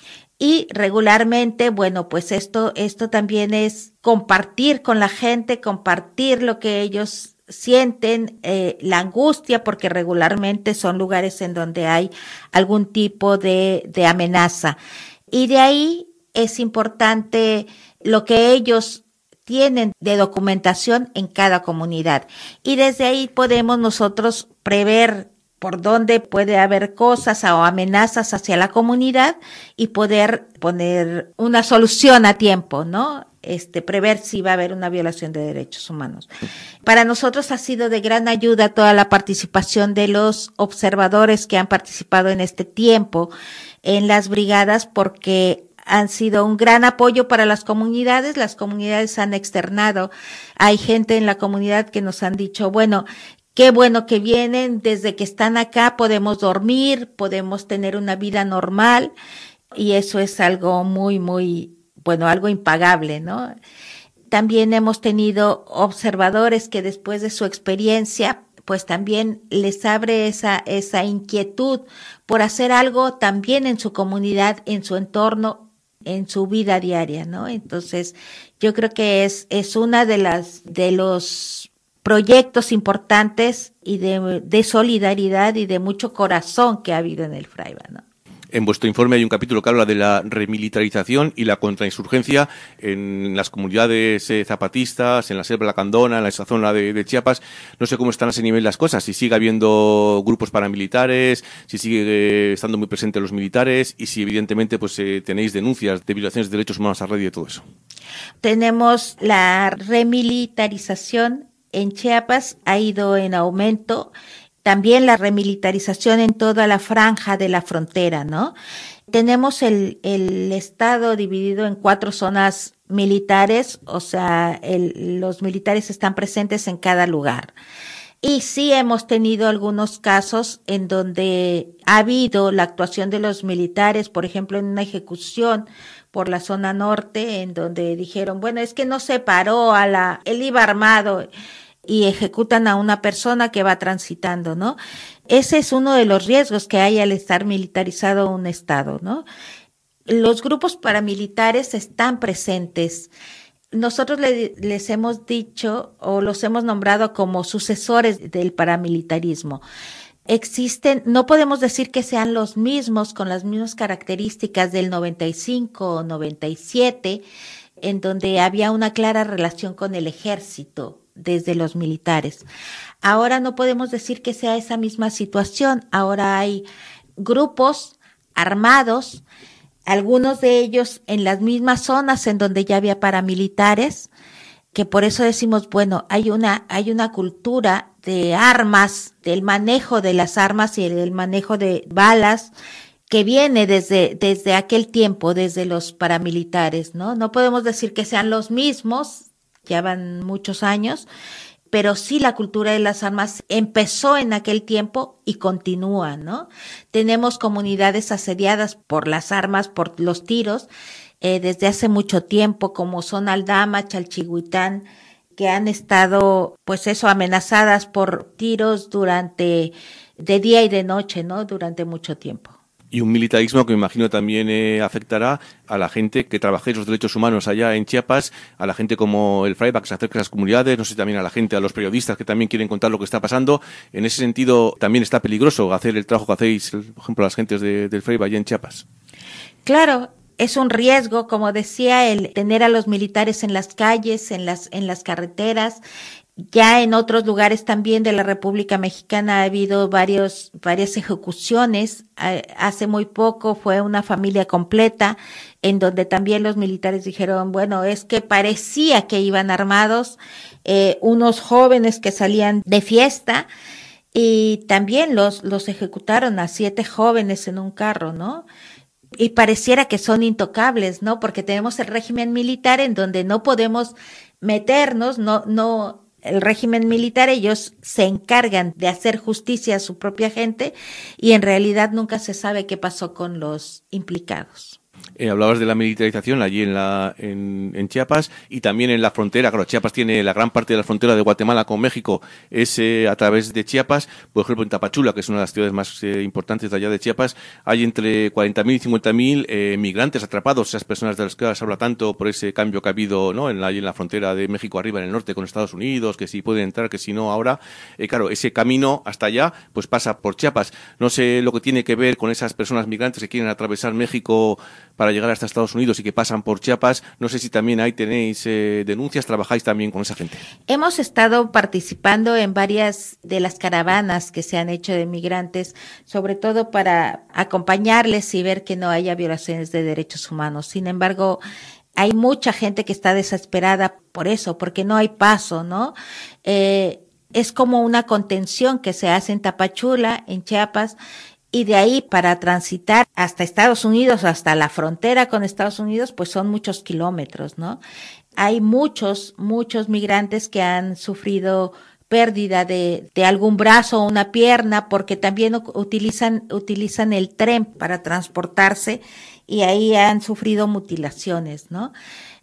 Y regularmente, bueno, pues esto, esto también es compartir con la gente, compartir lo que ellos sienten, eh, la angustia, porque regularmente son lugares en donde hay algún tipo de, de amenaza. Y de ahí es importante lo que ellos tienen de documentación en cada comunidad. Y desde ahí podemos nosotros prever por dónde puede haber cosas o amenazas hacia la comunidad y poder poner una solución a tiempo, ¿no? Este, prever si va a haber una violación de derechos humanos. Para nosotros ha sido de gran ayuda toda la participación de los observadores que han participado en este tiempo en las brigadas, porque han sido un gran apoyo para las comunidades. Las comunidades han externado. Hay gente en la comunidad que nos han dicho, bueno, qué bueno que vienen, desde que están acá podemos dormir, podemos tener una vida normal, y eso es algo muy, muy, bueno, algo impagable, ¿no? También hemos tenido observadores que después de su experiencia, pues también les abre esa, esa inquietud por hacer algo también en su comunidad, en su entorno, en su vida diaria, ¿no? Entonces, yo creo que es, es una de las, de los proyectos importantes y de, de solidaridad y de mucho corazón que ha habido en el Fraiba, ¿no? En vuestro informe hay un capítulo que habla de la remilitarización y la contrainsurgencia en las comunidades eh, zapatistas, en la selva lacandona, en esa zona de, de Chiapas. No sé cómo están a ese nivel las cosas, si sigue habiendo grupos paramilitares, si sigue eh, estando muy presentes los militares y si evidentemente pues eh, tenéis denuncias de violaciones de derechos humanos a radio y todo eso. Tenemos la remilitarización en Chiapas, ha ido en aumento. También la remilitarización en toda la franja de la frontera, ¿no? Tenemos el, el estado dividido en cuatro zonas militares, o sea, el, los militares están presentes en cada lugar. Y sí hemos tenido algunos casos en donde ha habido la actuación de los militares, por ejemplo, en una ejecución por la zona norte, en donde dijeron, bueno, es que no se paró a la, él iba armado, y ejecutan a una persona que va transitando, ¿no? Ese es uno de los riesgos que hay al estar militarizado un estado, ¿no? Los grupos paramilitares están presentes. Nosotros le, les hemos dicho o los hemos nombrado como sucesores del paramilitarismo. Existen, no podemos decir que sean los mismos con las mismas características del noventa y cinco o noventa y siete, en donde había una clara relación con el ejército desde los militares. Ahora no podemos decir que sea esa misma situación. Ahora hay grupos armados, algunos de ellos en las mismas zonas en donde ya había paramilitares, que por eso decimos, bueno, hay una, hay una cultura de armas, del manejo de las armas y del manejo de balas, que viene desde, desde aquel tiempo, desde los paramilitares, ¿no? No podemos decir que sean los mismos, ya van muchos años, pero sí la cultura de las armas empezó en aquel tiempo y continúa, ¿no? Tenemos comunidades asediadas por las armas, por los tiros, eh, desde hace mucho tiempo, como son Aldama, Chalchihuitán, que han estado, pues eso, amenazadas por tiros durante, de día y de noche, ¿no? Durante mucho tiempo. Y un militarismo que me imagino también eh, afectará a la gente que trabajéis los derechos humanos allá en Chiapas, a la gente como el Fraiba que se acerca a las comunidades, no sé, también a la gente, a los periodistas que también quieren contar lo que está pasando. En ese sentido, también está peligroso hacer el trabajo que hacéis, por ejemplo, las gentes de, del Fraiba allá en Chiapas. Claro, es un riesgo, como decía, el tener a los militares en las calles, en las, en las carreteras. Ya en otros lugares también de la República Mexicana ha habido varios, varias ejecuciones. Hace muy poco fue una familia completa en donde también los militares dijeron, bueno, es que parecía que iban armados, eh, unos jóvenes que salían de fiesta y también los, los ejecutaron a siete jóvenes en un carro, ¿no? Y pareciera que son intocables, ¿no? Porque tenemos el régimen militar en donde no podemos meternos, no, no, el régimen militar, ellos se encargan de hacer justicia a su propia gente y en realidad nunca se sabe qué pasó con los implicados. Eh, hablabas de la militarización allí en la en, en Chiapas y también en la frontera. Claro, Chiapas tiene la gran parte de la frontera de Guatemala con México, es eh, a través de Chiapas. Por ejemplo, en Tapachula, que es una de las ciudades más eh, importantes de allá de Chiapas, hay entre cuarenta mil y cincuenta mil eh, migrantes atrapados, esas personas de las que se habla tanto por ese cambio que ha habido, ¿no? En la, en la frontera de México arriba en el norte con Estados Unidos, que si pueden entrar, que si no ahora. Eh, claro, ese camino hasta allá pues pasa por Chiapas. No sé lo que tiene que ver con esas personas migrantes que quieren atravesar México para llegar hasta Estados Unidos y que pasan por Chiapas. No sé si también ahí tenéis eh, denuncias, trabajáis también con esa gente. Hemos estado participando en varias de las caravanas que se han hecho de migrantes, sobre todo para acompañarles y ver que no haya violaciones de derechos humanos. Sin embargo, hay mucha gente que está desesperada por eso, porque no hay paso, ¿no? Eh, es como una contención que se hace en Tapachula, en Chiapas, y de ahí para transitar hasta Estados Unidos, hasta la frontera con Estados Unidos, pues son muchos kilómetros, ¿no? Hay muchos, muchos migrantes que han sufrido pérdida de, de algún brazo o una pierna, porque también utilizan, utilizan el tren para transportarse y ahí han sufrido mutilaciones, ¿no?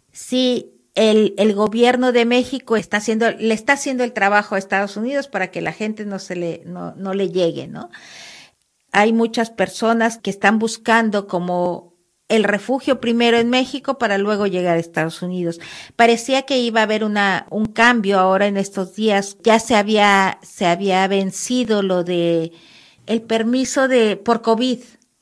Sí. El, el gobierno de México está haciendo, le está haciendo el trabajo a Estados Unidos para que la gente no se le, no, no le llegue, ¿no? Hay muchas personas que están buscando como el refugio primero en México para luego llegar a Estados Unidos. Parecía que iba a haber una, un cambio ahora en estos días. Ya se había, se había vencido lo de el permiso de, por COVID,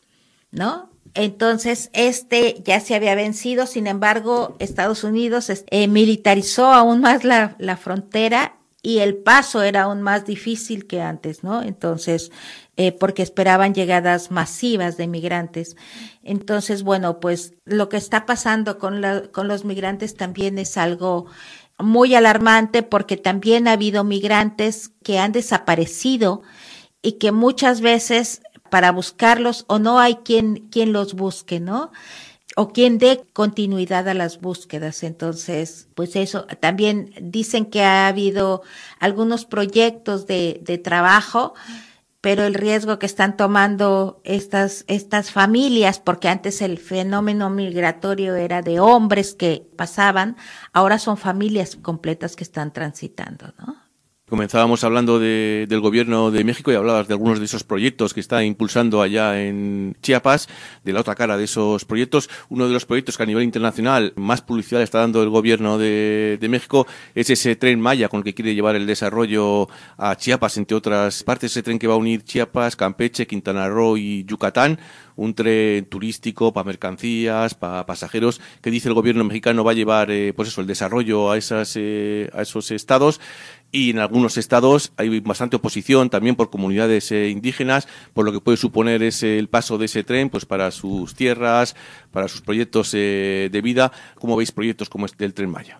¿no? Entonces, este ya se había vencido, sin embargo, Estados Unidos eh, militarizó aún más la, la frontera y el paso era aún más difícil que antes, ¿no? Entonces, eh, porque esperaban llegadas masivas de migrantes. Entonces, bueno, pues lo que está pasando con, la, con los migrantes también es algo muy alarmante porque también ha habido migrantes que han desaparecido y que muchas veces para buscarlos o no hay quien, quien los busque, ¿no? O quien dé continuidad a las búsquedas. Entonces, pues eso, también dicen que ha habido algunos proyectos de, de trabajo, pero el riesgo que están tomando estas, estas familias, porque antes el fenómeno migratorio era de hombres que pasaban, ahora son familias completas que están transitando, ¿no? Comenzábamos hablando de, del gobierno de México y hablabas de algunos de esos proyectos que está impulsando allá en Chiapas, de la otra cara de esos proyectos. Uno de los proyectos que a nivel internacional más publicidad está dando el gobierno de, de México es ese Tren Maya con el que quiere llevar el desarrollo a Chiapas, entre otras partes, ese tren que va a unir Chiapas, Campeche, Quintana Roo y Yucatán. Un tren turístico para mercancías, para pasajeros, que dice el gobierno mexicano va a llevar, eh, pues eso, el desarrollo a esas, eh, a esos estados. Y en algunos estados hay bastante oposición también por comunidades eh, indígenas, por lo que puede suponer ese, el paso de ese tren, pues para sus tierras, para sus proyectos eh, de vida. ¿Cómo veis proyectos como este del Tren Maya?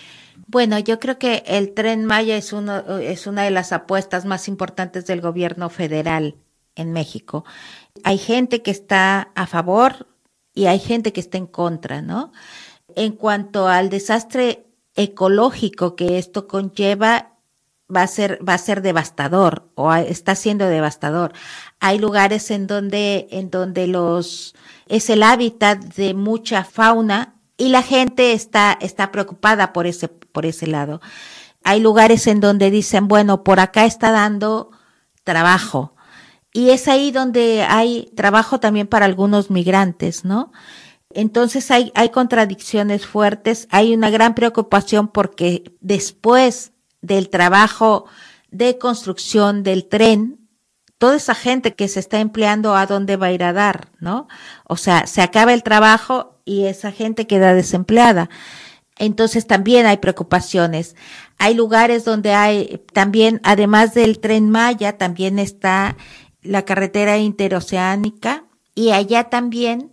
Bueno, yo creo que el Tren Maya es uno, es una de las apuestas más importantes del gobierno federal en México. Hay gente que está a favor y hay gente que está en contra, ¿no? En cuanto al desastre ecológico que esto conlleva, va a ser, va a ser devastador o está siendo devastador. Hay lugares en donde, en donde los, es el hábitat de mucha fauna y la gente está, está preocupada por ese, por ese lado. Hay lugares en donde dicen, bueno, por acá está dando trabajo. Y es ahí donde hay trabajo también para algunos migrantes, ¿no? Entonces hay, hay contradicciones fuertes, hay una gran preocupación porque después del trabajo de construcción del tren, toda esa gente que se está empleando, ¿a dónde va a ir a dar, no? O sea, se acaba el trabajo y esa gente queda desempleada. Entonces también hay preocupaciones. Hay lugares donde hay también, además del Tren Maya, también está la carretera interoceánica, y allá también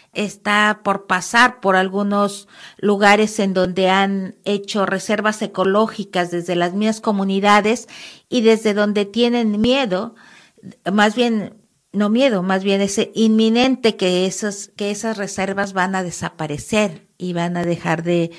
está por pasar por algunos lugares en donde han hecho reservas ecológicas desde las mismas comunidades y desde donde tienen miedo, más bien, no miedo, más bien es inminente que esas, que esas reservas van a desaparecer y van a dejar de,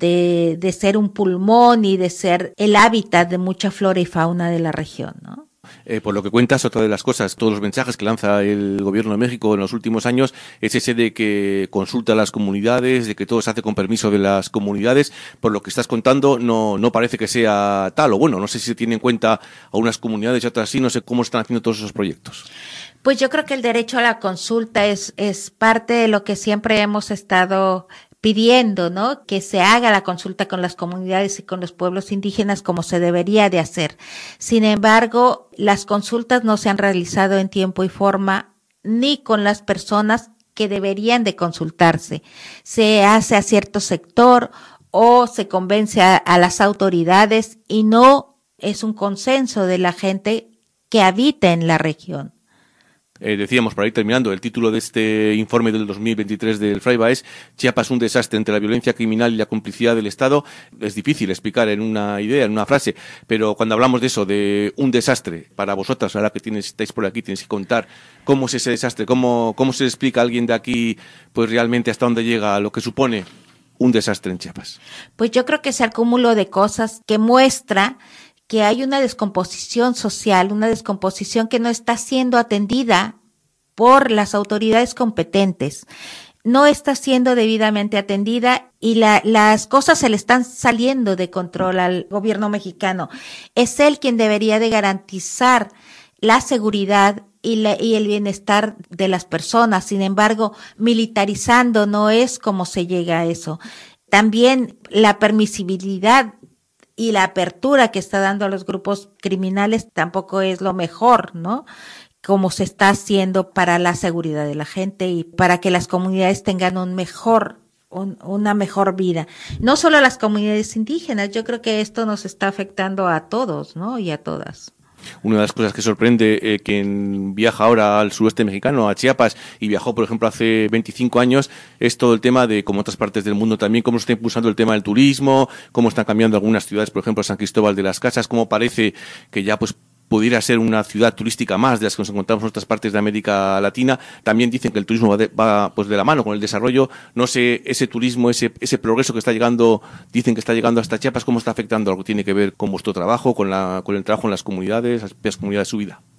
de, de ser un pulmón y de ser el hábitat de mucha flora y fauna de la región, ¿no? Eh, por lo que cuentas, otra de las cosas, todos los mensajes que lanza el gobierno de México en los últimos años es ese de que consulta a las comunidades, de que todo se hace con permiso de las comunidades. Por lo que estás contando, no, no parece que sea tal, o bueno, no sé si se tiene en cuenta a unas comunidades y otras sí, no sé cómo están haciendo todos esos proyectos. Pues yo creo que el derecho a la consulta es, es parte de lo que siempre hemos estado pidiendo, ¿no? Que se haga la consulta con las comunidades y con los pueblos indígenas como se debería de hacer. Sin embargo, las consultas no se han realizado en tiempo y forma ni con las personas que deberían de consultarse. Se hace a cierto sector o se convence a, a las autoridades y no es un consenso de la gente que habita en la región. Eh, decíamos, para ir terminando, el título de este informe del dos mil veintitrés del FRAIBA es Chiapas, un desastre entre la violencia criminal y la complicidad del Estado. Es difícil explicar en una idea, en una frase, pero cuando hablamos de eso, de un desastre, para vosotras, ahora que tienes, estáis por aquí, tenéis que contar cómo es ese desastre, cómo, cómo se explica a alguien de aquí, pues realmente hasta dónde llega lo que supone un desastre en Chiapas. Pues yo creo que es el cúmulo de cosas que muestra que hay una descomposición social, una descomposición que no está siendo atendida por las autoridades competentes. No está siendo debidamente atendida y la, las cosas se le están saliendo de control al gobierno mexicano. Es él quien debería de garantizar la seguridad y, la, y el bienestar de las personas. Sin embargo, militarizando no es como se llega a eso. También la permisibilidad y la apertura que está dando a los grupos criminales tampoco es lo mejor, ¿no? Como se está haciendo para la seguridad de la gente y para que las comunidades tengan un mejor, un, una mejor vida. No solo a las comunidades indígenas, yo creo que esto nos está afectando a todos, ¿no? Y a todas. Una de las cosas que sorprende eh, quien viaja ahora al sureste mexicano, a Chiapas, y viajó, por ejemplo, hace veinticinco años, es todo el tema de, como otras partes del mundo también, cómo se está impulsando el tema del turismo, cómo están cambiando algunas ciudades, por ejemplo, San Cristóbal de las Casas, cómo parece que ya pues pudiera ser una ciudad turística más de las que nos encontramos en otras partes de América Latina. También dicen que el turismo va, de, va pues de la mano con el desarrollo. No sé, ese turismo, ese ese progreso que está llegando, dicen que está llegando hasta Chiapas, ¿cómo está afectando algo que tiene que ver con vuestro trabajo, con la con el trabajo en las comunidades, las comunidades de su vida?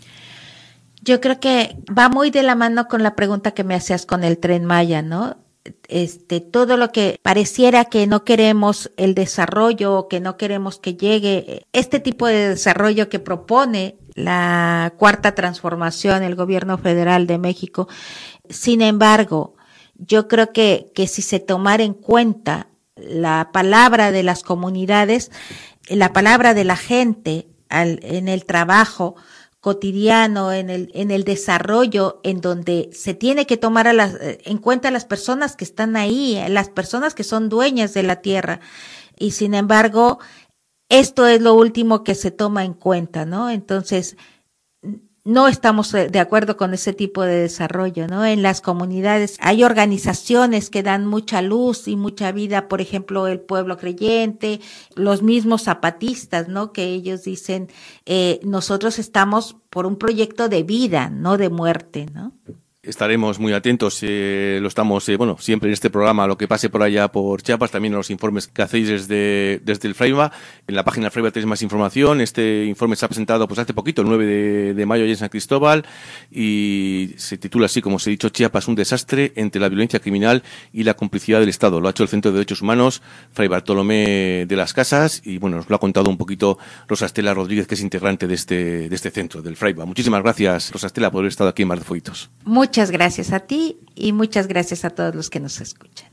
Yo creo que va muy de la mano con la pregunta que me hacías con el Tren Maya, ¿no? Este, todo lo que pareciera que no queremos el desarrollo o que no queremos que llegue, este tipo de desarrollo que propone la Cuarta Transformación, el gobierno federal de México. Sin embargo, yo creo que, que si se tomara en cuenta la palabra de las comunidades, la palabra de la gente al, en el trabajo cotidiano, en el en el desarrollo, en donde se tiene que tomar a las, en cuenta a las personas que están ahí, las personas que son dueñas de la tierra. Y sin embargo, esto es lo último que se toma en cuenta, ¿no? Entonces, no estamos de acuerdo con ese tipo de desarrollo, ¿no? En las comunidades hay organizaciones que dan mucha luz y mucha vida, por ejemplo, el Pueblo Creyente, los mismos zapatistas, ¿no? Que ellos dicen, eh, nosotros estamos por un proyecto de vida, no de muerte, ¿no? Estaremos muy atentos, eh, lo estamos, eh, bueno, siempre en este programa, lo que pase por allá por Chiapas, también en los informes que hacéis desde, desde el FRAIBA. En la página del FRAIBA tenéis más información. Este informe se ha presentado pues hace poquito, el nueve de mayo, allí en San Cristóbal, y se titula así, como os he dicho, Chiapas, un desastre entre la violencia criminal y la complicidad del Estado. Lo ha hecho el Centro de Derechos Humanos, Fray Bartolomé de las Casas, y bueno, nos lo ha contado un poquito Rosa Estela Rodríguez, que es integrante de este, de este centro, del FRAIBA. Muchísimas gracias, Rosa Estela, por haber estado aquí en Mar de Fueguitos. Muchas gracias a ti y muchas gracias a todos los que nos escuchan.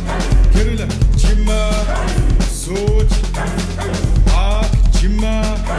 Chima,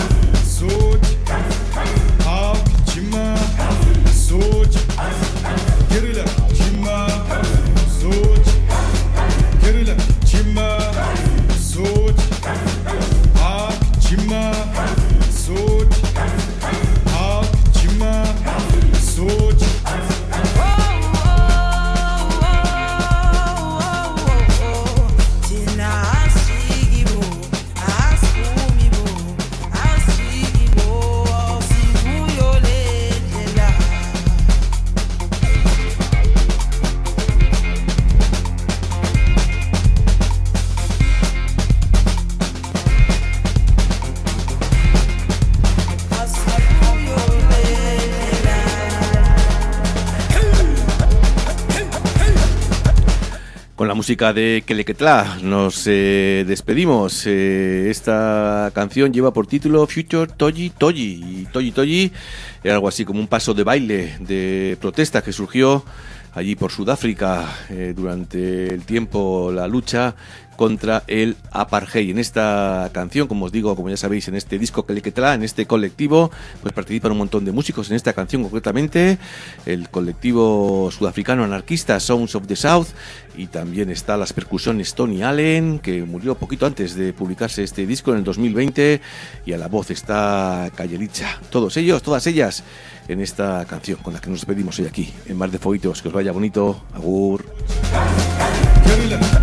música de Kelequetlá nos eh, despedimos. Eh, esta canción lleva por título Future Toyi Toyi. Y Toyi Toyi era algo así como un paso de baile de protesta que surgió allí por Sudáfrica eh, durante el tiempo, la lucha contra el apartheid. En esta canción, como os digo, como ya sabéis, en este disco Kelequetlá, en este colectivo, pues participan un montón de músicos. En esta canción concretamente, el colectivo sudafricano anarquista Sounds of the South, y también está las percusiones Tony Allen, que murió poquito antes de publicarse este disco en el dos mil veinte, y a la voz está Cayelicha. Todos ellos, todas ellas, en esta canción con la que nos despedimos hoy aquí en Mar de Foguitos. Que os vaya bonito. Agur.